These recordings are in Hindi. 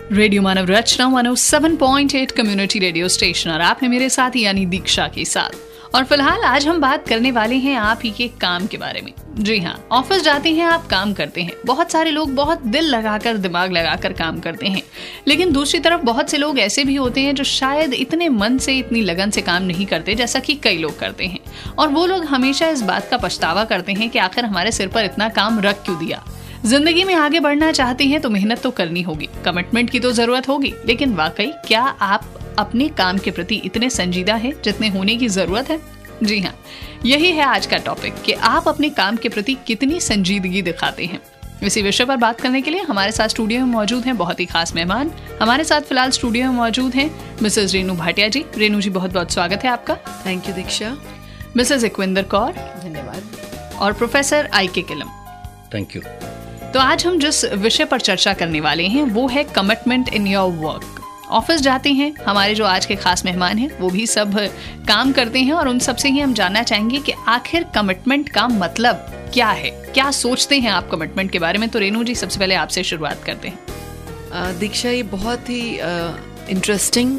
Radio Manav Rachna 107.8 community radio station और आप है मेरे साथ यानी दीक्षा के साथ। और फिलहाल आज हम बात करने वाले हैं आप ही के काम के बारे में। जी हाँ, ऑफिस जाते हैं आप, काम करते हैं। बहुत सारे लोग बहुत दिल लगाकर दिमाग लगाकर काम करते हैं, लेकिन दूसरी तरफ बहुत से लोग ऐसे भी होते हैं जो शायद इतने मन से इतनी लगन से काम नहीं करते जैसा कि कई लोग करते हैं। और वो लोग हमेशा इस बात का पछतावा करते हैं कि आखिर हमारे सिर पर इतना काम रख क्यों दिया। जिंदगी में आगे बढ़ना चाहते हैं तो मेहनत तो करनी होगी, कमिटमेंट की तो जरूरत होगी, लेकिन वाकई क्या आप अपने काम के प्रति इतने संजीदा हैं जितने होने की जरूरत है? जी हाँ, यही है आज का टॉपिक कि आप अपने काम के प्रति कितनी संजीदगी दिखाते हैं। इसी विषय पर बात करने के लिए हमारे साथ स्टूडियो में मौजूद हैं बहुत ही खास मेहमान। हमारे साथ फिलहाल स्टूडियो में मौजूद हैं मिसेज रेनू भाटिया जी। रेनू जी, बहुत बहुत स्वागत है आपका। Thank you Diksha. Mrs Ikvinder Kaur, धन्यवाद। और professor I K. Kilam, thank you. तो आज हम जिस विषय पर चर्चा करने वाले हैं वो है commitment in your work. Office जाते हैं, हमारे जो आज के खास मेहमान हैं वो भी सब काम करते हैं और उन सब से ही हम जानना चाहेंगे कि आखिर कमिटमेंट का मतलब क्या है, क्या सोचते हैं आप कमिटमेंट के बारे में। तो रेनू जी, सबसे पहले आपसे शुरुआत करते हैं। दीक्षा, ये बहुत ही इंटरेस्टिंग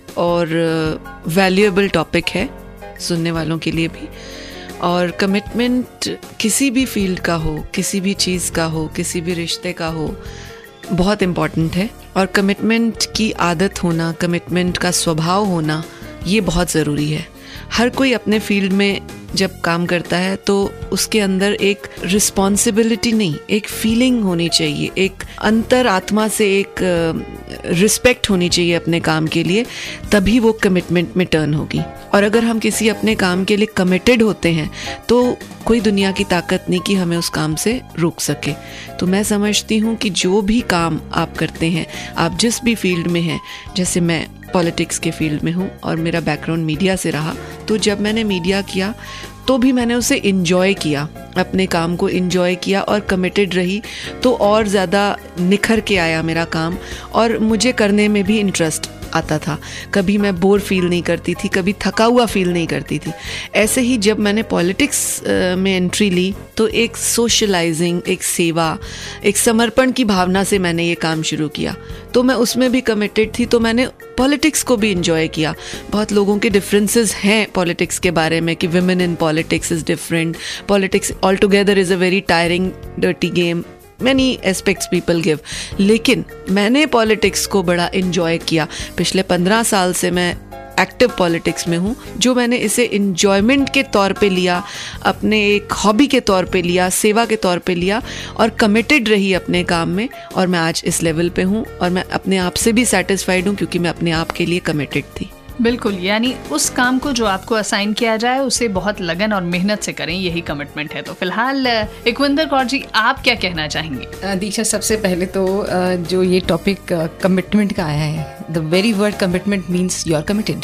और वैल्यूएबल टॉपिक है सुनने वालों के लिए भी। और कमिटमेंट किसी भी फील्ड का हो, किसी भी चीज़ का हो, किसी भी रिश्ते का हो, बहुत इम्पॉर्टेंट है। और कमिटमेंट की आदत होना, कमिटमेंट का स्वभाव होना, ये बहुत ज़रूरी है। हर कोई अपने फील्ड में जब काम करता है तो उसके अंदर एक रिस्पॉन्सिबिलिटी नहीं, एक फीलिंग होनी चाहिए, एक अंतर आत्मा से एक रिस्पेक्ट होनी चाहिए अपने काम के लिए, तभी वो कमिटमेंट में टर्न होगी। और अगर हम किसी अपने काम के लिए कमिटेड होते हैं तो कोई दुनिया की ताकत नहीं कि हमें उस काम से रोक सके। तो मैं समझती हूँ कि जो भी काम आप करते हैं, आप जिस भी फील्ड में हैं, जैसे मैं पॉलिटिक्स के फील्ड में हूँ और मेरा बैकग्राउंड मीडिया से रहा, तो जब मैंने मीडिया किया तो भी मैंने उसे इंजॉय किया, अपने काम को इंजॉय किया और कमिटेड रही, तो और ज़्यादा निखर के आया मेरा काम और मुझे करने में भी इंटरेस्ट आता था। कभी मैं बोर फील नहीं करती थी, कभी थका हुआ फील नहीं करती थी। ऐसे ही जब मैंने पॉलिटिक्स में एंट्री ली तो एक सोशलाइजिंग, एक सेवा, एक समर्पण की भावना से मैंने ये काम शुरू किया। तो मैं उसमें भी कमिटेड थी, तो मैंने पॉलिटिक्स को भी इंजॉय किया। बहुत लोगों के डिफरेंसेस हैं पॉलिटिक्स के बारे में कि women in politics is different, politics all together is a very tiring dirty game, many aspects people give, लेकिन मैंने पॉलिटिक्स को बड़ा इंजॉय किया। पिछले 15 साल से मैं एक्टिव पॉलिटिक्स में हूँ, जो मैंने इसे इंजॉयमेंट के तौर पे लिया, अपने एक हॉबी के तौर पे लिया, सेवा के तौर पे लिया और कमिटेड रही अपने काम में। और मैं आज इस लेवल पे हूँ और मैं अपने आप से भी सेटिस्फाइड हूँ क्योंकि मैं अपने आप के लिए कमिटेड थी। बिल्कुल, यानी उस काम को जो आपको असाइन किया जाए उसे बहुत लगन और मेहनत से करें, यही कमिटमेंट है। तो फिलहाल इकविंदर कौर जी, आप क्या कहना चाहेंगे? दीक्षा, सबसे पहले तो जो ये टॉपिक कमिटमेंट का आया है, the very word commitment means you are committed.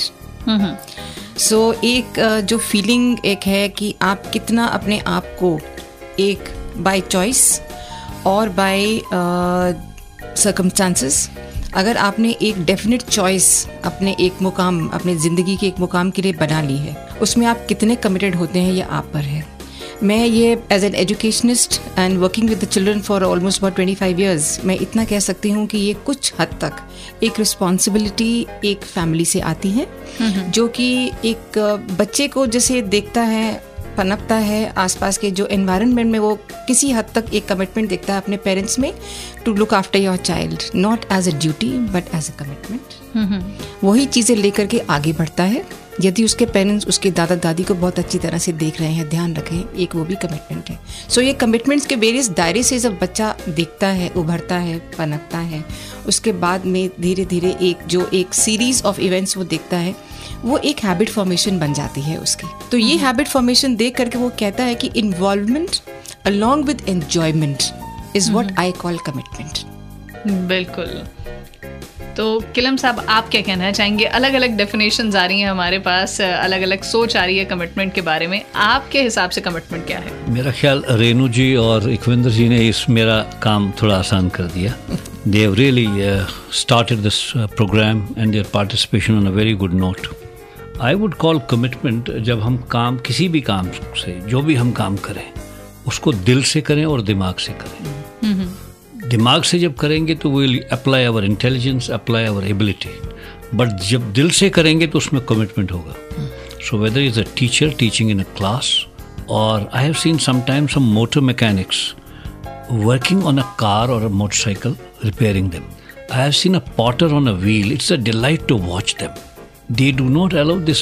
So एक जो फीलिंग एक है कि आप कितना अपने आप को एक बाय चॉइस और बाय सर्कमस्टांसेस, अगर आपने एक डेफिनेट चॉइस अपने एक मुकाम, अपने ज़िंदगी के एक मुकाम के लिए बना ली है, उसमें आप कितने कमिटेड होते हैं ये आप पर है। मैं ये as an educationist and working with the children for almost about 25 years, मैं इतना कह सकती हूँ कि ये कुछ हद तक एक रिस्पॉन्सिबिलिटी एक फैमिली से आती है, जो कि एक बच्चे को जैसे देखता है, पनपता है आसपास के जो एनवायरनमेंट में, वो किसी हद तक एक कमिटमेंट देखता है अपने पेरेंट्स में to look after your child, not as a duty but as a commitment. वही चीज़ें लेकर के आगे बढ़ता है। यदि उसके पेरेंट्स उसके दादा दादी को बहुत अच्छी तरह से देख रहे हैं, ध्यान रखें, एक वो भी कमिटमेंट है। सो ये कमिटमेंट्स के वेरियस दायरे से जब बच्चा देखता है, उभरता है, पनपता है, उसके बाद में धीरे धीरे एक सीरीज ऑफ इवेंट्स वो देखता है, वो एक हैबिट फॉर्मेशन बन जाती है उसकी। तो ये हैबिट फॉर्मेशन देख करके वो कहता है कि involvement along with enjoyment is what I call commitment. बिल्कुल। तो किलम साहब, आप क्या कहना चाहेंगे? अलग अलग डेफिनेशंस आ रही हैं हमारे पास, अलग अलग सोच आ रही है कमिटमेंट के बारे में। आपके हिसाब से कमिटमेंट क्या है? मेरा ख्याल रेनू जी और इकविंदर जी ने इस मेरा काम थोड़ा आसान कर दिया। They have really started this program and their participation on a very good note. I would call commitment जब हम काम, किसी भी काम से, जो भी हम काम करें, उसको दिल से करें और दिमाग से करें। दिमाग से जब करेंगे तो will apply our intelligence, apply our ability, but जब दिल से करेंगे तो उसमें कमिटमेंट होगा. So whether is a teacher teaching in a class, और I have seen sometimes some motor mechanics working on a car or a motorcycle, repairing them. I have seen a potter on a wheel. It's a delight to watch them. They do not allow this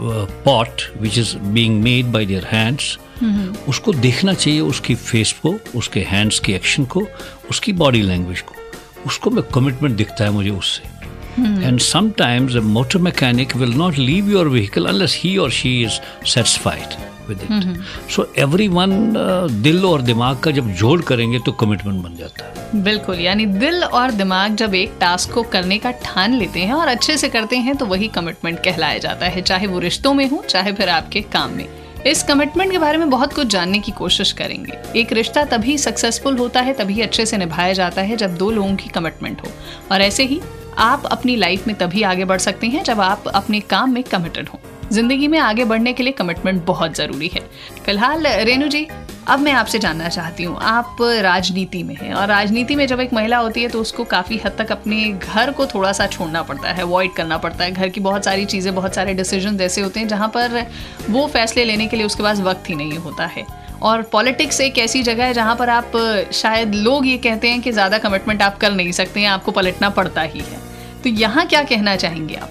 pot which is being made by their hands. उसको देखना चाहिए, उसकी फेस को, उसके हैंड्स की एक्शन को, उसकी बॉडी लैंग्वेज को. उसको में कमिटमेंट दिखता है मुझे उससे. And sometimes a motor mechanic will not leave your vehicle unless he or she is satisfied with it. So everyone दिल और दिमाग का जब जोड़ करेंगे तो कमिटमेंट बन जाता है. बिल्कुल, यानी दिल और दिमाग जब एक टास्क को करने का ठान लेते हैं और अच्छे से करते हैं तो वही कमिटमेंट कहलाया जाता है, चाहे वो रिश्तों में हो, चाहे फिर आपके काम में. इस कमिटमेंट के बारे में बहुत कुछ जानने की कोशिश करेंगे. एक रिश्ता तभी सक्सेसफुल होता है, तभी अच्छे से निभाया जाता है जब दो लोगों की कमिटमेंट हो. और ऐसे ही आप अपनी लाइफ में तभी आगे बढ़ सकते हैं जब आप अपने काम में कमिटेड हो. जिंदगी में आगे बढ़ने के लिए कमिटमेंट बहुत जरूरी है. फिलहाल रेनू जी, अब मैं आपसे जानना चाहती हूँ, आप राजनीति में हैं और राजनीति में जब एक महिला होती है तो उसको काफ़ी हद तक अपने घर को थोड़ा सा छोड़ना पड़ता है, अवॉइड करना पड़ता है. घर की बहुत सारी चीज़ें, बहुत सारे डिसीजन ऐसे होते हैं जहाँ पर वो फैसले लेने के लिए उसके पास वक्त ही नहीं होता है. और पॉलिटिक्स एक ऐसी जगह है जहाँ पर आप, शायद लोग ये कहते हैं कि ज़्यादा कमिटमेंट आप कर नहीं सकते हैं, आपको पलटना पड़ता ही है. तो यहाँ क्या कहना चाहेंगे आप?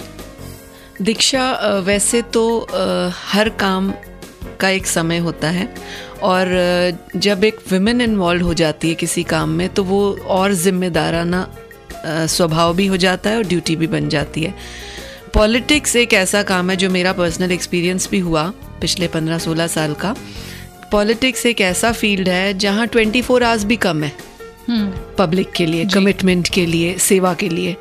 दीक्षा, वैसे तो हर काम का एक समय होता है, और जब एक विमेन इन्वॉल्व हो जाती है किसी काम में तो वो और जिम्मेदाराना स्वभाव भी हो जाता है और ड्यूटी भी बन जाती है. पॉलिटिक्स एक ऐसा काम है जो मेरा पर्सनल एक्सपीरियंस भी हुआ पिछले 15-16 साल का. पॉलिटिक्स एक ऐसा फील्ड है जहाँ 24 आवर्स भी कम है पब्लिक के लिए, कमिटमेंट के लिए, सेवा के लिए.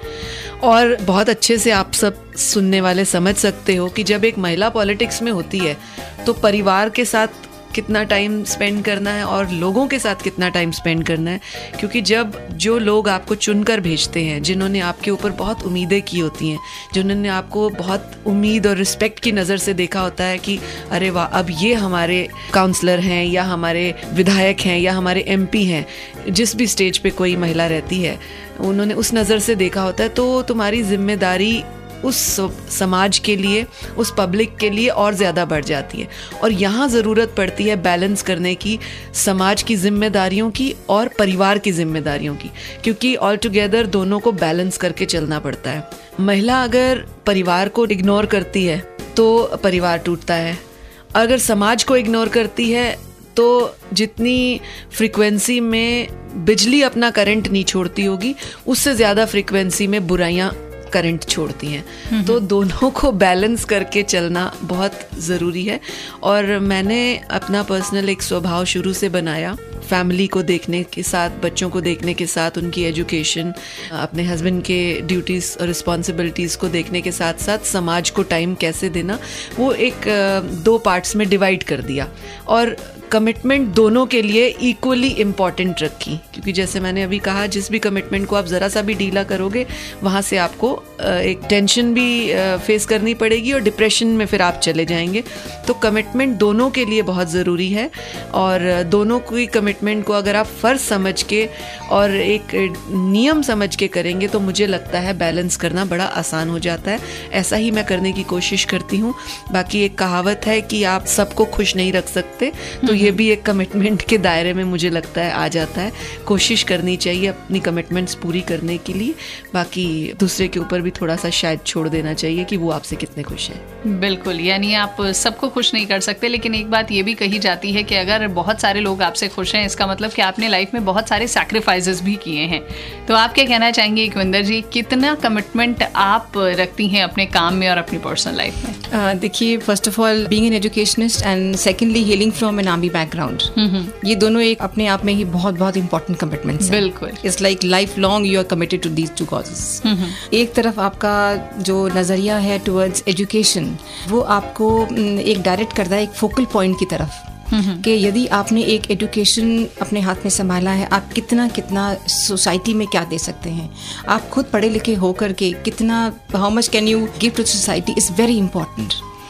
और बहुत अच्छे से आप सब सुनने वाले समझ सकते हो कि जब एक महिला पॉलिटिक्स में होती है तो परिवार के साथ कितना टाइम स्पेंड करना है और लोगों के साथ कितना टाइम स्पेंड करना है. क्योंकि जब जो लोग आपको चुनकर भेजते हैं, जिन्होंने आपके ऊपर बहुत उम्मीदें की होती हैं, जिन्होंने आपको बहुत उम्मीद और रिस्पेक्ट की नज़र से देखा होता है कि अरे वाह, अब ये हमारे काउंसलर हैं या हमारे विधायक हैं या हमारे MP हैं, जिस भी स्टेज पे कोई महिला रहती है उन्होंने उस नज़र से देखा होता है, तो तुम्हारी जिम्मेदारी उस समाज के लिए, उस पब्लिक के लिए और ज़्यादा बढ़ जाती है. और यहाँ ज़रूरत पड़ती है बैलेंस करने की, समाज की जिम्मेदारियों की और परिवार की जिम्मेदारियों की, क्योंकि ऑल टुगेदर दोनों को बैलेंस करके चलना पड़ता है. महिला अगर परिवार को इग्नोर करती है तो परिवार टूटता है. अगर समाज को इग्नोर करती है तो जितनी फ्रीक्वेंसी में बिजली अपना करंट नहीं छोड़ती होगी, उससे ज़्यादा फ्रीक्वेंसी में बुराइयाँ करंट छोड़ती हैं. तो दोनों को बैलेंस करके चलना बहुत ज़रूरी है. और मैंने अपना पर्सनल एक स्वभाव शुरू से बनाया, फैमिली को देखने के साथ, बच्चों को देखने के साथ, उनकी एजुकेशन, अपने हस्बैंड के ड्यूटीज़ और रिस्पॉन्सिबिलिटीज़ को देखने के साथ साथ समाज को टाइम कैसे देना, वो एक 2 पार्ट्स में डिवाइड कर दिया. और कमिटमेंट दोनों के लिए इक्वली इम्पॉर्टेंट रखी, क्योंकि जैसे मैंने अभी कहा, जिस भी कमिटमेंट को आप ज़रा सा भी ढीला करोगे वहाँ से आपको एक टेंशन भी फेस करनी पड़ेगी और डिप्रेशन में फिर आप चले जाएंगे. तो कमिटमेंट दोनों के लिए बहुत ज़रूरी है, और दोनों की कमिटमेंट को अगर आप फ़र्ज समझ के और एक नियम समझ के करेंगे तो मुझे लगता है बैलेंस करना बड़ा आसान हो जाता है. ऐसा ही मैं करने की कोशिश करती हूँ. बाकी एक कहावत है कि आप सबको खुश नहीं रख सकते, तो ये भी एक कमिटमेंट के दायरे में मुझे लगता है आ जाता है. कोशिश करनी चाहिए अपनी कमिटमेंट्स पूरी करने के लिए. बाकी दूसरे के ऊपर भी थोड़ा सा शायद छोड़ देना चाहिए कि वो आपसे कितने खुश हैं. बिल्कुल, यानी आप सबको खुश नहीं कर सकते, लेकिन एक बात ये भी कही जाती है कि अगर बहुत सारे लोग आपसे खुश हैं, इसका मतलब कि आपने लाइफ में बहुत सारे सैक्रिफाइसेस भी किए हैं. तो आप क्या कहना चाहेंगे इकविंदर जी, कितना कमिटमेंट आप रखती हैं अपने काम में और अपनी पर्सनल लाइफ में? देखिए, first of all being an educationist and secondly hailing from an army background, ये दोनों एक अपने आप में ही बहुत बहुत इंपॉर्टेंट कमिटमेंट्स हैं. बिल्कुल, it's like life long you are committed to these 2 causes. एक तरफ आपका जो नज़रिया है टुवर्ड्स एजुकेशन, वो आपको एक डायरेक्ट करता है एक फोकल पॉइंट की तरफ, कि यदि आपने एक एजुकेशन अपने हाथ में संभाला है, आप कितना सोसाइटी में क्या दे सकते हैं. आप खुद पढ़े लिखे होकर के कितना, how much can you give to society is very important.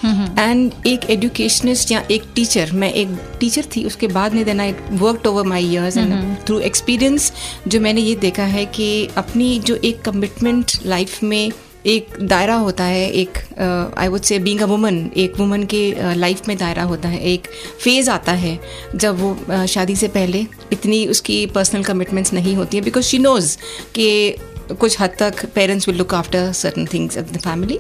And एक एजुकेशनिस्ट या एक टीचर, मैं एक टीचर थी उसके बाद में, then I worked over my years and through experience जो मैंने ये देखा है कि अपनी जो एक कमिटमेंट लाइफ में एक दायरा होता है, एक I would say being a woman, एक वुमन के लाइफ में दायरा होता है, एक फेज़ आता है जब वो शादी से पहले इतनी उसकी पर्सनल कमिटमेंट्स नहीं होती हैं, बिकॉज शी नोज़ कि कुछ हद तक parents will look after certain things of the family.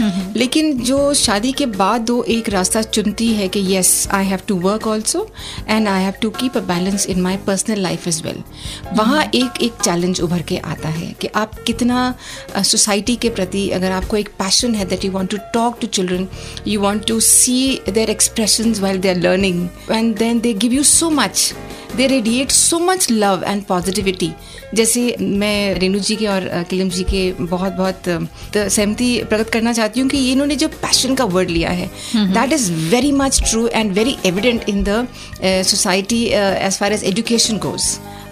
लेकिन जो शादी के बाद वो एक रास्ता चुनती है कि yes I have to work also and I have to keep a balance in my personal life as well, वहाँ एक चैलेंज उभर के आता है कि आप कितना सोसाइटी के प्रति, अगर आपको एक पैशन है that you want to talk to children, you want to see their expressions while they are learning and then they give you so much, they radiate so much love and positivity. जैसे मैं रेणु जी के और किलम जी के बहुत सहमति प्रकट करना चाहती हूँ कि ये इन्होंने जो पैशन का वर्ड लिया है, that is very much true and very evident in the society as far as education goes.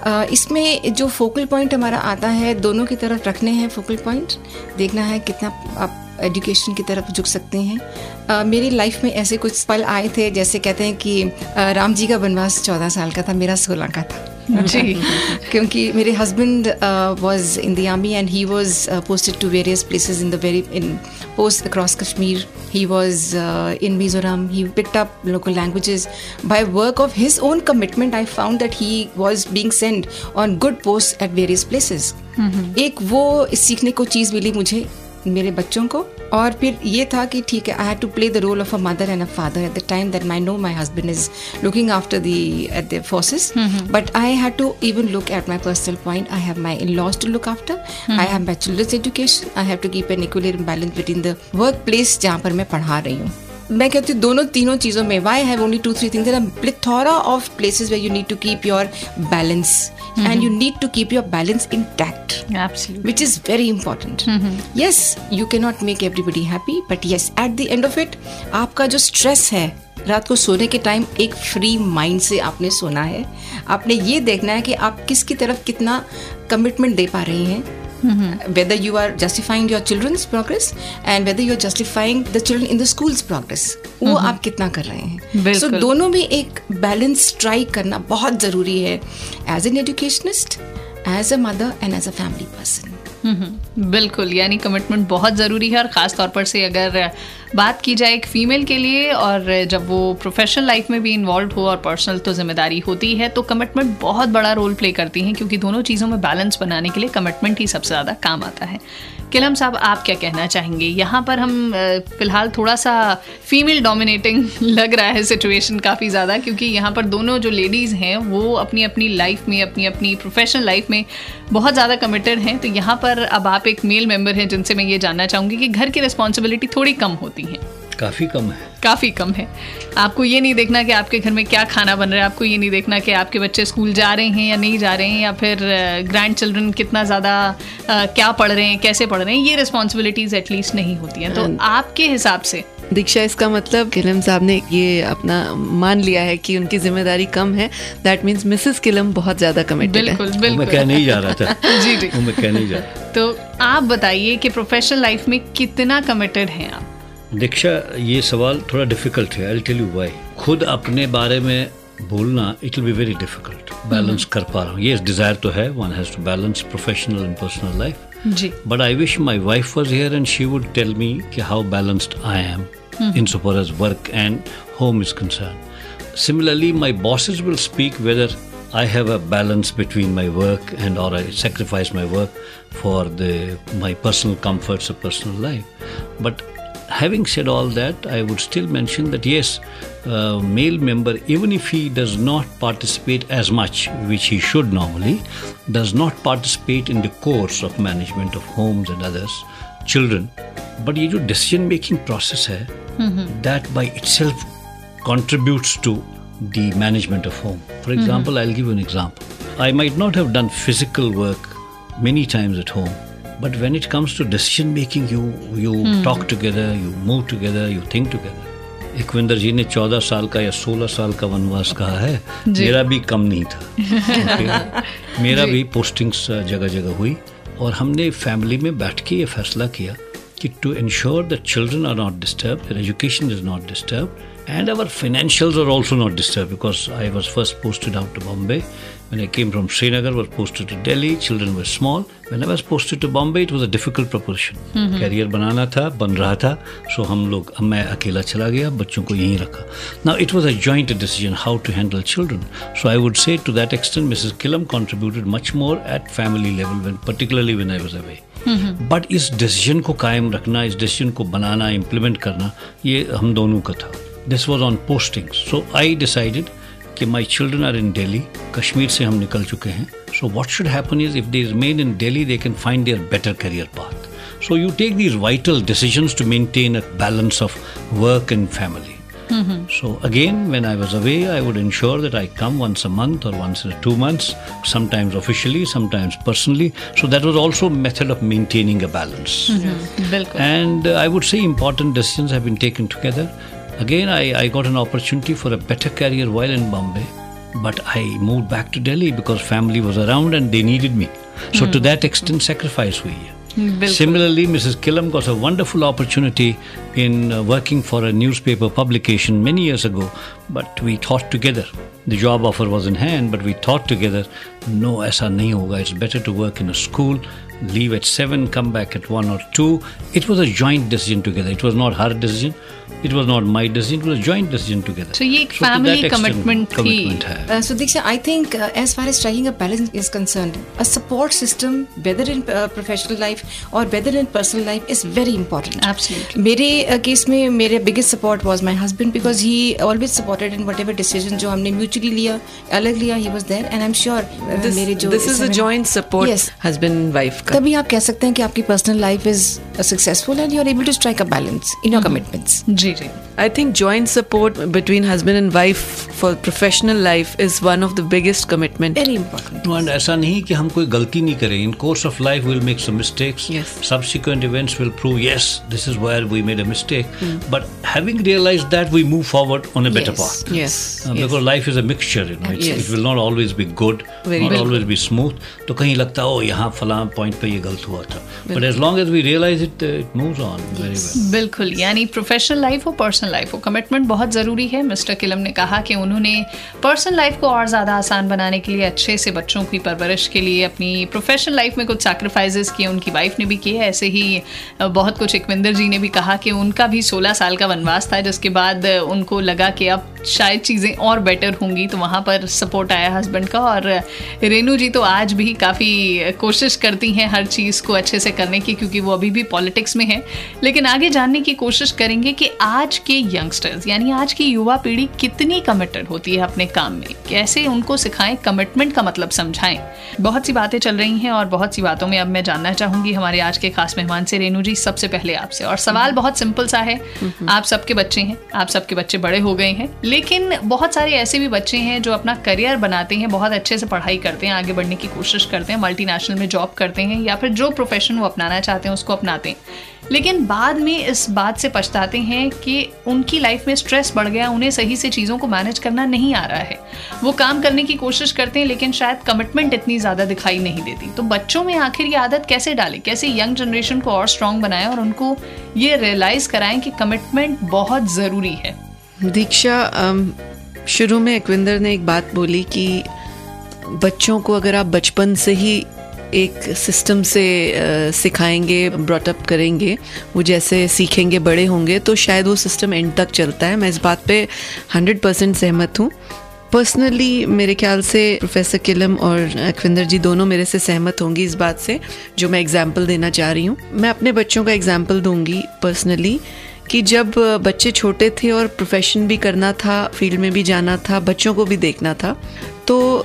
इसमें जो फोकल पॉइंट हमारा आता है, दोनों की तरफ रखने हैं फोकल पॉइंट, देखना है कितना आप एजुकेशन की तरफ झुक सकते हैं। मेरी लाइफ में ऐसे कुछ पल आए थे, जैसे कहते हैं कि राम जी का वनवास 14 साल का था, मेरा 16 का था जी क्योंकि मेरे husband was in the army and he was posted to various places in post across Kashmir, he was in Mizoram, he picked up local languages. By work of his own commitment, I found that he was being sent on good posts at various places. एक वो सीखने को चीज़ मिली मुझे, मेरे बच्चों को, और फिर ये था कि ठीक है, I had to play the role of a mother and a father at the time that I know my husband is looking after at the forces, but I had to even look at my personal point. I have my in-laws to look after, I have my children's education, I have to keep an equilibrium balance between the work place जहाँ पर मैं पढ़ा रही हूँ। मैं कहती हूँ दोनों तीनों चीज़ों में, why I have only 2-3 things, there are plethora of places where you need to keep your balance and you need to keep your balance intact. Absolutely. Which is very important. Yes, you cannot make everybody happy, but yes, at the end of it, आपका जो stress है, रात को सोने के टाइम एक फ्री माइंड से आपने सोना है, आपने ये देखना है कि आप किसकी तरफ कितना कमिटमेंट दे पा रही हैं, whether you are justifying your children's progress and whether you are justifying the children in the school's progress, वो आप कितना कर रहे हैं। So दोनों में एक बैलेंस स्ट्राइक करना बहुत ज़रूरी है, as an educationist, as a mother and as a family person. बिल्कुल, यानी कमिटमेंट बहुत ज़रूरी है, और ख़ास तौर पर से अगर बात की जाए एक फ़ीमेल के लिए, और जब वो प्रोफेशनल लाइफ में भी इन्वॉल्व हो और पर्सनल तो जिम्मेदारी होती है, तो कमिटमेंट बहुत बड़ा रोल प्ले करती हैं, क्योंकि दोनों चीज़ों में बैलेंस बनाने के लिए कमिटमेंट ही सबसे ज़्यादा काम आता है। किलम साहब, आप क्या कहना चाहेंगे? यहाँ पर हम फ़िलहाल थोड़ा सा फीमेल डोमिनेटिंग लग रहा है सिचुएशन काफ़ी ज़्यादा, क्योंकि यहाँ पर दोनों जो लेडीज़ हैं वो अपनी अपनी लाइफ में, अपनी अपनी प्रोफेशनल लाइफ में बहुत ज़्यादा कमिटेड हैं। तो यहाँ पर अब आप एक मेल मेंबर हैं, जिनसे मैं ये जानना चाहूँगी कि घर की रिस्पॉन्सिबिलिटी थोड़ी कम होती हैं। काफ़ी कम है, काफ़ी कम है। आपको ये नहीं देखना कि आपके घर में क्या खाना बन रहा है, आपको ये नहीं देखना कि आपके बच्चे स्कूल जा रहे हैं या नहीं जा रहे हैं, या फिर ग्रैंड चिल्ड्रन कितना ज़्यादा क्या पढ़ रहे हैं, कैसे पढ़ रहे हैं, ये रिस्पॉन्सिबिलिटीज़ एटलीस्ट नहीं होती हैं। तो आपके हिसाब से दीक्षा, इसका मतलब किलम साहब ने ये अपना मान लिया है कि उनकी जिम्मेदारी कम है, दैट मीन्स मिसेस किलम बहुत ज़्यादा कमिटेड है। बिल्कुल बिल्कुल, मैं कहने ही जा रहा था जी जी, मैं कहने ही जा रहा। तो आप बताइए कि प्रोफेशनल लाइफ में कितना कमिटेड हैं आप? दीक्षा, ये सवाल थोड़ा डिफिकल्ट है, I will tell you why. खुद अपने बारे में बोलना it will be very difficult, balance कर पा रहा हूँ। ये डिज़ायर तो है, one has to balance professional and personal life जी, but I wish my wife was here and she would tell me कि how balanced I am insofar as work and home is concerned. Similarly, my bosses will speak whether I have a balance between my work and or I sacrifice my work for my personal comforts of personal life. But having said all that, I would still mention that yes, male member, even if he does not participate as much, which he should normally, does not participate in the course of management of homes and others, children, but ये जो decision making process है, that by itself contributes to the management of home. For example, I'll give you an example. I might not have done physical work many times at home, but when it comes to decision making, you talk together, you move together, you think together. इकविंदर जी ने 14 साल का या 16 साल का वनवास कहा है, मेरा भी कम नहीं था। okay? मेरा भी पोस्टिंग्स जगह जगह हुई, और हमने फैमिली में बैठ के ये फैसला किया to ensure that children are not disturbed, their education is not disturbed, and our financials are also not disturbed, because I was first posted out to Bombay. When I came from Srinagar, was posted to Delhi, children were small. When I was posted to Bombay, it was a difficult proposition. Career बनाना था, बन रहा था, so मैं अकेला चला गया, बच्चों को यहीं रखा. Now it was a joint decision how to handle children. So I would say to that extent, Mrs. Killam contributed much more at family level, particularly when I was away. But इस डिसीजन को कायम रखना, इस डिसीजन को बनाना, इम्प्लीमेंट करना, ये हम दोनों का था. This was on posting. So I decided कि my children are in Delhi. Kashmir से हम निकल चुके हैं. So what should happen is if they remain in Delhi, they can find their better career path. So you take these vital decisions to maintain a balance of work and family. So again, when I was away, I would ensure that I come once a month or once in 2 months, sometimes officially, sometimes personally. So that was also a method of maintaining a balance. And I would say important decisions have been taken together. Again, I got an opportunity for a better career while in Bombay, but I moved back to Delhi because family was around and they needed me. So to that extent, sacrifice हुई है. Similarly, Mrs. Killam got a wonderful opportunity in working for a newspaper publication many years ago, but we thought together. The job offer was in hand, but we thought together, no, ऐसा नहीं होगा. It's better to work in a school, leave at 7, come back at 1 or 2. It was a joint decision together. It was not her decision. It was not my decision. It was a joint decision together. So ये एक family commitment थी. So Diksha, I think as far as striking a balance is concerned, a support system, whether in professional life or whether in personal life, is very important. Absolutely. मेरे केस में मेरे biggest support was my husband, because he always supported in whatever decision जो हमने mutually लिया, अलग लिया, he was there, and I'm sure मेरे जो this is a joint support, yes, husband and wife का. तभी आप कह सकते हैं कि आपकी personal life is successful and you are able to strike a balance in your commitments. Ji. I think joint support between husband and wife for professional life is one of the biggest commitment. Very important. And ऐसा नहीं कि हम कोई गलती नहीं करें. In course of life we'll make some mistakes. Yes. Subsequent events will prove, yes, this is where we made a mistake. But having realized that, we move forward on a better path. Yes. Because life is a mixture, Yes. It will not always be good, not always be smooth. तो कहीं लगता है, यहाँ फलां point पे ये गलत हुआ था. But as long as we realize it, it moves on very well. बिल्कुल. यानी प्रोफेशनल लाइफ हो, पर्सनल लाइफ हो, कमिटमेंट बहुत ज़रूरी है. मिस्टर किलम ने कहा कि उन्होंने पर्सनल लाइफ को और ज़्यादा आसान बनाने के लिए, अच्छे से बच्चों की परवरिश के लिए अपनी प्रोफेशनल लाइफ में कुछ सैक्रिफाइसेस किए. उनकी वाइफ ने भी किए. ऐसे ही बहुत कुछ इकविंदर जी ने भी कहा कि उनका भी 16 साल का वनवास था, जिसके बाद उनको लगा कि अब शायद चीज़ें और बेटर होंगी, तो वहाँ पर सपोर्ट आया हस्बैंड का. और रेनू जी तो आज भी काफ़ी कोशिश करती हैं हर चीज़ को अच्छे से करने की, क्योंकि वो अभी भी पॉलिटिक्स में है. लेकिन आगे जानने की कोशिश करेंगे कि आज के यंगस्टर्स, यानी आज की युवा पीढ़ी कितनी कमिटेड होती है अपने काम में, कैसे उनको सिखाएं, कमिटमेंट का मतलब समझाएं. बहुत सी बातें चल रही हैं और बहुत सी बातों में अब मैं जानना चाहूंगी हमारे आज के खास मेहमान से. रेनू जी, सबसे पहले आपसे, और सवाल बहुत सिंपल सा है. आप सबके बच्चे हैं, आप सबके बच्चे बड़े हो गए हैं, लेकिन बहुत सारे ऐसे भी बच्चे हैं जो अपना करियर बनाते हैं, बहुत अच्छे से पढ़ाई करते हैं, आगे बढ़ने की कोशिश करते हैं, मल्टीनेशनल में जॉब करते हैं, या फिर जो प्रोफेशन वो अपनाना चाहते हैं उसको अपनाते हैं, लेकिन बाद में इस बात से पछताते हैं कि उनकी लाइफ में स्ट्रेस बढ़ गया, उन्हें सही से चीज़ों को मैनेज करना नहीं आ रहा है. वो काम करने की कोशिश करते हैं, लेकिन शायद कमिटमेंट इतनी ज़्यादा दिखाई नहीं देती. तो बच्चों में आखिर ये आदत कैसे डालें, कैसे यंग जनरेशन को और स्ट्रॉन्ग बनाएं और उनको ये रियलाइज़ कराएं कि कमिटमेंट बहुत ज़रूरी है. दीक्षा, शुरू में इकविंदर ने एक बात बोली कि बच्चों को अगर आप बचपन से ही एक सिस्टम से सिखाएंगे, ब्रॉटअप करेंगे, वो जैसे सीखेंगे बड़े होंगे, तो शायद वो सिस्टम एंड तक चलता है. मैं इस बात पे 100% सहमत हूँ. पर्सनली मेरे ख्याल से प्रोफेसर किलम और इकविंदर जी दोनों मेरे से सहमत होंगी इस बात से, जो मैं एग्जाम्पल देना चाह रही हूँ. मैं अपने बच्चों का एग्जाम्पल दूंगी पर्सनली कि जब बच्चे छोटे थे और प्रोफेशन भी करना था, फील्ड में भी जाना था, बच्चों को भी देखना था, तो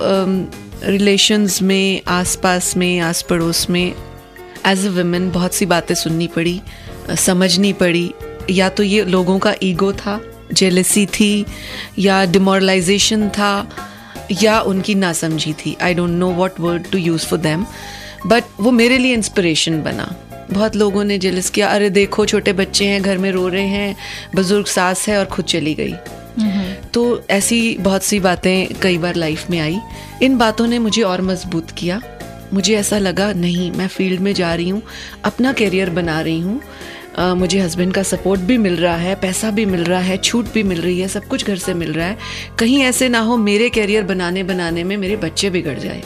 रिलेशंस में, आसपास में, आस पड़ोस में एज अ वुमेन बहुत सी बातें सुननी पड़ी, समझनी पड़ी. या तो ये लोगों का ईगो था, जेलसी थी, या डिमोरलाइजेशन था, या उनकी नासमझी थी. I don't know what word to use for them, but वो मेरे लिए इंस्पिरेशन बना. बहुत लोगों ने जेलस किया, अरे देखो छोटे बच्चे हैं, घर में रो रहे हैं, बुजुर्ग सास है और खुद चली गई. तो ऐसी बहुत सी बातें कई बार लाइफ में आई. इन बातों ने मुझे और मजबूत किया. मुझे ऐसा लगा, नहीं, मैं फील्ड में जा रही हूँ, अपना करियर बना रही हूँ, मुझे हस्बैंड का सपोर्ट भी मिल रहा है, पैसा भी मिल रहा है, छूट भी मिल रही है, सब कुछ घर से मिल रहा है, कहीं ऐसे ना हो मेरे कैरियर बनाने में मेरे बच्चे बिगड़ जाए।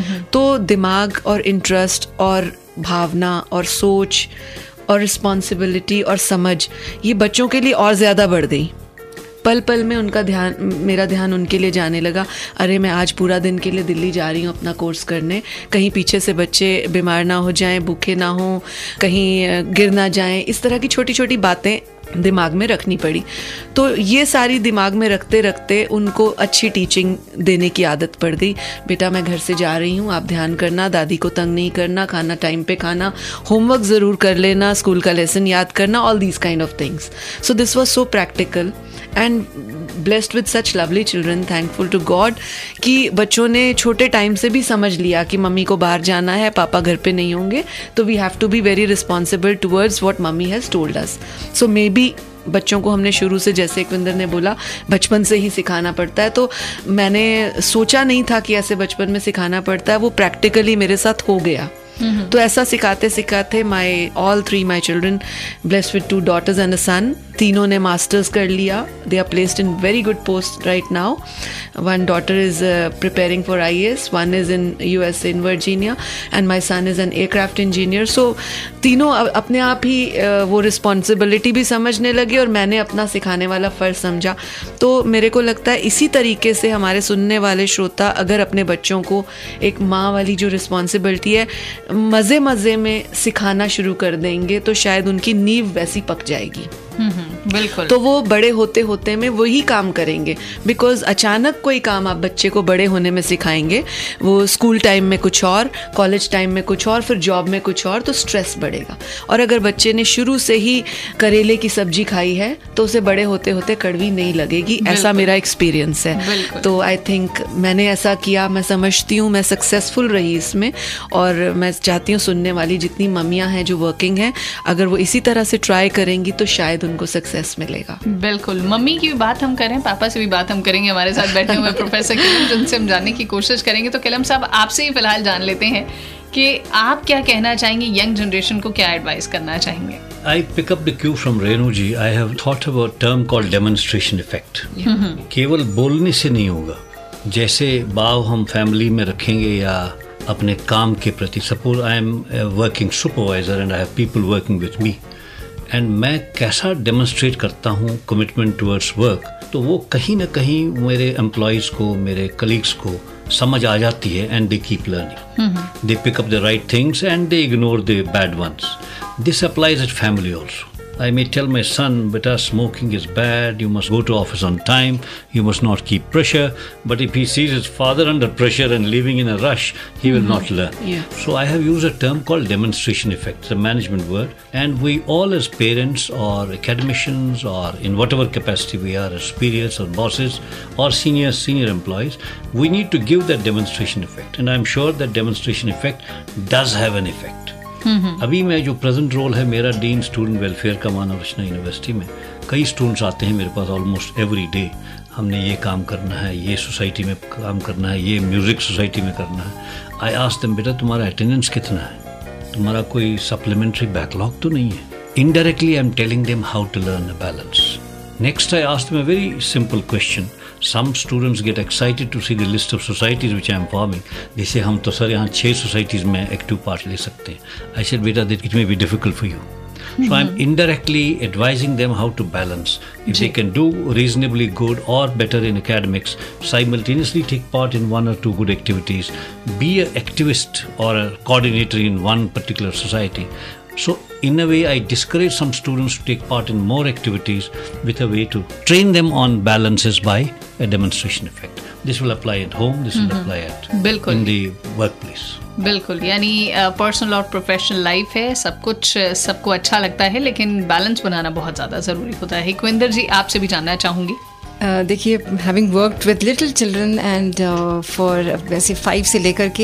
तो दिमाग और इंटरेस्ट और भावना और सोच और रिस्पॉन्सिबिलिटी और समझ ये बच्चों के लिए और ज़्यादा बढ़ गई। पल पल में मेरा ध्यान उनके लिए जाने लगा। अरे मैं आज पूरा दिन के लिए दिल्ली जा रही हूँ अपना कोर्स करने, कहीं पीछे से बच्चे बीमार ना हो जाएं, भूखे ना हो, कहीं गिर ना जाएं, इस तरह की छोटी छोटी बातें दिमाग में रखनी पड़ी। तो ये सारी दिमाग में रखते रखते उनको अच्छी टीचिंग देने की आदत पड़ गई। बेटा मैं घर से जा रही हूँ, आप ध्यान करना, दादी को तंग नहीं करना, खाना टाइम पे खाना, होमवर्क ज़रूर कर लेना, स्कूल का लेसन याद करना, all these kind of things. So this was so practical and blessed with such lovely children, thankful to God कि बच्चों ने छोटे टाइम से भी समझ लिया कि मम्मी को बाहर जाना है, पापा घर पे नहीं होंगे, तो we have to be very responsible towards what mummy has told us. So maybe बच्चों को हमने शुरू से, जैसे एकविंदर ने बोला, बचपन से ही सिखाना पड़ता है। तो मैंने सोचा नहीं था कि ऐसे बचपन में सिखाना पड़ता है, वो प्रैक्टिकली मेरे साथ हो गया। तो ऐसा सिखाते सिखाते all three my children, blessed with 2 daughters and a son, तीनों ने मास्टर्स कर लिया। They are placed in very good post right now. One daughter is preparing for IAS, one is in USA in Virginia, and my son is an aircraft engineer. So तीनों अपने आप ही वो रिस्पॉन्सिबिलिटी भी समझने लगे और मैंने अपना सिखाने वाला फ़र्ज समझा। तो मेरे को लगता है इसी तरीके से हमारे सुनने वाले श्रोता अगर अपने बच्चों को एक माँ वाली जो रिस्पॉन्सिबिलिटी है मज़े मज़े में सिखाना शुरू कर देंगे तो शायद उनकी नींव वैसी पक जाएगी। बिल्कुल। तो वो बड़े होते होते में वही काम करेंगे। बिकॉज अचानक कोई काम आप बच्चे को बड़े होने में सिखाएंगे, वो स्कूल टाइम में कुछ और, कॉलेज टाइम में कुछ और, फिर जॉब में कुछ और, तो स्ट्रेस बढ़ेगा। और अगर बच्चे ने शुरू से ही करेले की सब्जी खाई है तो उसे बड़े होते होते कड़वी नहीं लगेगी। ऐसा मेरा एक्सपीरियंस है। तो आई थिंक मैंने ऐसा किया, मैं समझती हूँ मैं सक्सेसफुल रही इसमें। और मैं चाहती हूँ सुनने वाली जितनी मम्मियाँ हैं जो वर्किंग हैं, अगर वो इसी तरह से ट्राई करेंगी तो शायद उनको सक्सेस मिलेगा। बिल्कुल। मम्मी की भी बात हम करें, पापा से भी बात हम करेंगे। हमारे साथ बैठे हुए प्रोफेसर किलम, जिनसे हम जानने की कोशिश करेंगे। तो किलम साहब, आपसे ही फिलहाल जान लेते हैं कि आप क्या कहना चाहेंगे, यंग जनरेशन को क्या एडवाइस करना चाहेंगे? I pick up the cue from Renu ji. I have thought about a term called demonstration effect. केवल बोलने से नहीं होगा। जैसे भाव हम फैमिली में रखेंगे या अपने काम के प्रति, suppose I am working supervisor and I have people working with me, and मैं कैसा डेमोन्स्ट्रेट करता हूँ कमिटमेंट टुवर्ड्स वर्क, तो वो कहीं ना कहीं मेरे एम्प्लॉयज़ को, मेरे कलीग्स को समझ आ जाती है and they keep learning, they pick up the right things and they ignore the bad ones. This applies at family also. I may tell my son, beta, smoking is bad, you must go to office on time, you must not keep pressure. But if he sees his father under pressure and living in a rush, he will not learn. Yeah. So I have used a term called demonstration effect. It's a management word. And we all as parents or academicians or in whatever capacity we are, as superiors or bosses or senior employees, we need to give that demonstration effect. And I'm sure that demonstration effect does have an effect. अभी मैं जो प्रेजेंट रोल है मेरा डीन स्टूडेंट वेलफेयर का मानव रचना यूनिवर्सिटी में, कई स्टूडेंट्स आते हैं मेरे पास ऑलमोस्ट एवरी डे, हमने ये काम करना है, ये सोसाइटी में काम करना है, ये म्यूज़िक सोसाइटी में करना है. आई आस्क देम, बेटा तुम्हारा अटेंडेंस कितना है, तुम्हारा कोई सप्लीमेंट्री बैकलॉग तो नहीं है. Indirectly I am telling them how to learn a balance. Next, I asked them a very simple question. Some students get excited to see the list of societies which I am forming. They say, हम तो सर यहाँ 6 societies में active part ले सकते हैं. I said, beta, it may be difficult for you. So I'm indirectly advising them how to balance. If they can do reasonably good or better in academics, simultaneously take part in 1 or 2 good activities, be an activist or a coordinator in one particular society. So in a way, I discourage some students to take part in more activities with a way to train them on balances by a demonstration effect. This will apply at home, this will apply at in the workplace. बिल्कुल, यानी पर्सनल और प्रोफेशनल लाइफ है, सब कुछ सबको अच्छा लगता है, लेकिन बैलेंस बनाना बहुत ज़्यादा ज़रूरी होता है. हिकविंदर जी, आपसे भी जानना चाहूँगी. देखिए, having worked with little children and for वैसे 5 से लेकर के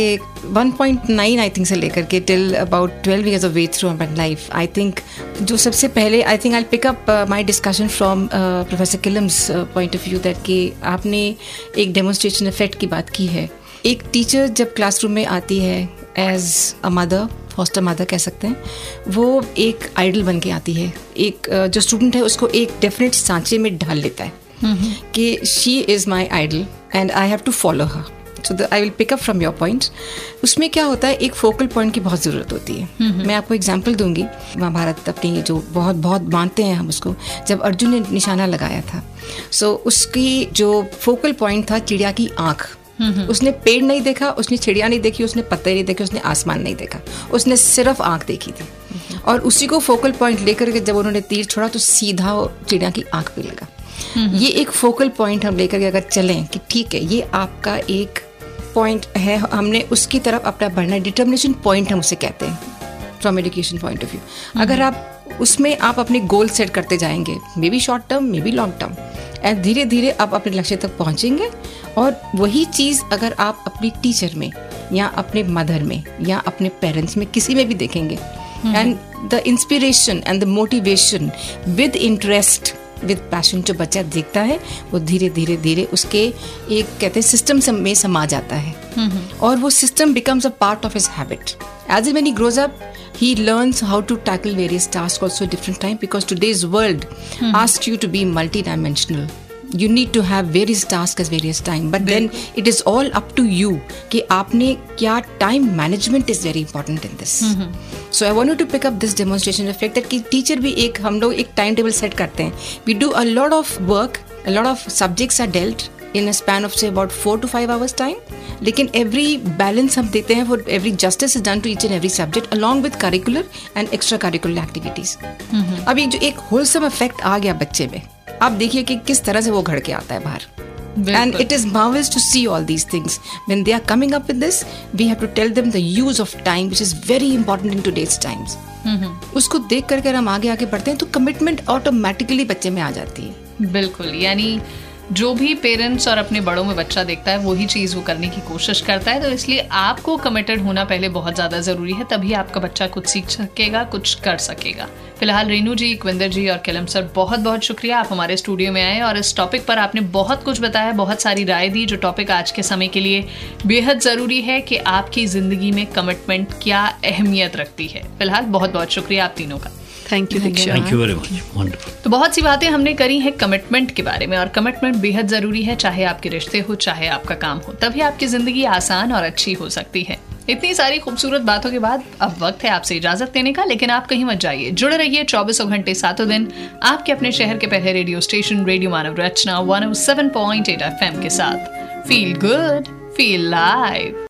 1.9 आई थिंक से लेकर के till about 12 years of age through my life, I think जो सबसे पहले I think I pick up my discussion from professor Kilam's point of view that कि आपने एक डेमोन्स्ट्रेशन इफेक्ट की बात की है. एक टीचर जब क्लासरूम में आती है as a mother foster mother कह सकते हैं, वो एक आइडल बन के आती है। एक जो स्टूडेंट है उसको एक डेफिनेट सांचे में ढाल लेता है कि she is my idol and I have to follow her. So I will pick up from your point. उसमें क्या होता है, एक फोकल पॉइंट की बहुत ज़रूरत होती है। मैं आपको एग्जांपल दूंगी। महाभारत अपनी जो बहुत बहुत मानते हैं हम उसको, जब अर्जुन ने निशाना लगाया था, सो उसकी जो फोकल पॉइंट था चिड़िया की आँख। उसने पेड़ नहीं देखा, उसने चिड़िया नहीं देखी, उसने पत्ते नहीं देखे, उसने आसमान नहीं देखा, उसने सिर्फ आँख देखी थी। और उसी को फोकल पॉइंट लेकर के जब उन्होंने तीर छोड़ा तो सीधा चिड़िया की आँख पे लगा। ये एक फोकल पॉइंट हम लेकर के अगर चलें कि ठीक है ये आपका एक पॉइंट है, हमने उसकी तरफ अपना बढ़ना, डिटर्मिनेशन पॉइंट हम उसे कहते हैं from education point of view. अगर आप उसमें आप अपने गोल सेट करते जाएंगे, maybe short term maybe long term, and धीरे धीरे आप अपने लक्ष्य तक पहुंचेंगे। और वही चीज़ अगर आप अपनी टीचर में या अपने मदर में या अपने पेरेंट्स में किसी में भी देखेंगे, and the inspiration and the motivation with interest with passion जो बच्चा देखता है, वो धीरे धीरे धीरे उसके एक कहते हैं सिस्टम में समा जाता है। और वो system becomes a part of his habit. As when he grows up he learns how to tackle various tasks also at different time, because today's world asks you to be multidimensional. You need to have various tasks at various time, but then it is all up to you कि आपने क्या, time management is very important in this. So I wanted to pick up this demonstration effect that कि teacher भी एक, हम लोग एक time table set करते हैं, we do a lot of work, a lot of subjects are dealt in a span of say about 4 to 5 hours time, लेकिन every balance हम देते हैं, for every justice is done to each and every subject along with curricular and extra curricular activities. अब ये जो एक wholesome effect आ गया बच्चे में, आप देखिए कि किस तरह से वो घड़ के आता है बाहर। And it is marvelous to see all these things. When they are coming up with this, we have to tell them the use of time, which is very important in today's times. उसको देख करके हम आगे आगे बढ़ते हैं तो कमिटमेंट ऑटोमेटिकली बच्चे में आ जाती है। बिल्कुल, यानी जो भी पेरेंट्स और अपने बड़ों में बच्चा देखता है वही चीज़ वो करने की कोशिश करता है। तो इसलिए आपको कमिटेड होना पहले बहुत ज़्यादा ज़रूरी है, तभी आपका बच्चा कुछ सीख सकेगा, कुछ कर सकेगा। फिलहाल रेनू जी, इकविंदर जी और कलम सर, बहुत बहुत शुक्रिया आप हमारे स्टूडियो में आए और इस टॉपिक पर आपने बहुत कुछ बताया, बहुत सारी राय दी। जो टॉपिक आज के समय के लिए बेहद ज़रूरी है कि आपकी ज़िंदगी में कमिटमेंट क्या अहमियत रखती है। फिलहाल बहुत बहुत शुक्रिया आप तीनों का। Thank you very much, wonderful. तो बहुत सी बातें हमने करी हैं कमिटमेंट के बारे में, और कमिटमेंट बेहद ज़रूरी है, चाहे आपके रिश्ते हो चाहे आपका काम हो, तभी आपकी ज़िंदगी आसान और अच्छी हो सकती है। इतनी सारी खूबसूरत बातों के बाद अब वक्त है आपसे इजाजत लेने का, लेकिन आप कहीं मत जाइए, जुड़े रहिए 24 घंटे 7 दिन आपके अपने शहर के पहले radio station radio Manav Rachna 107.8 FM के साथ। Feel good, feel live.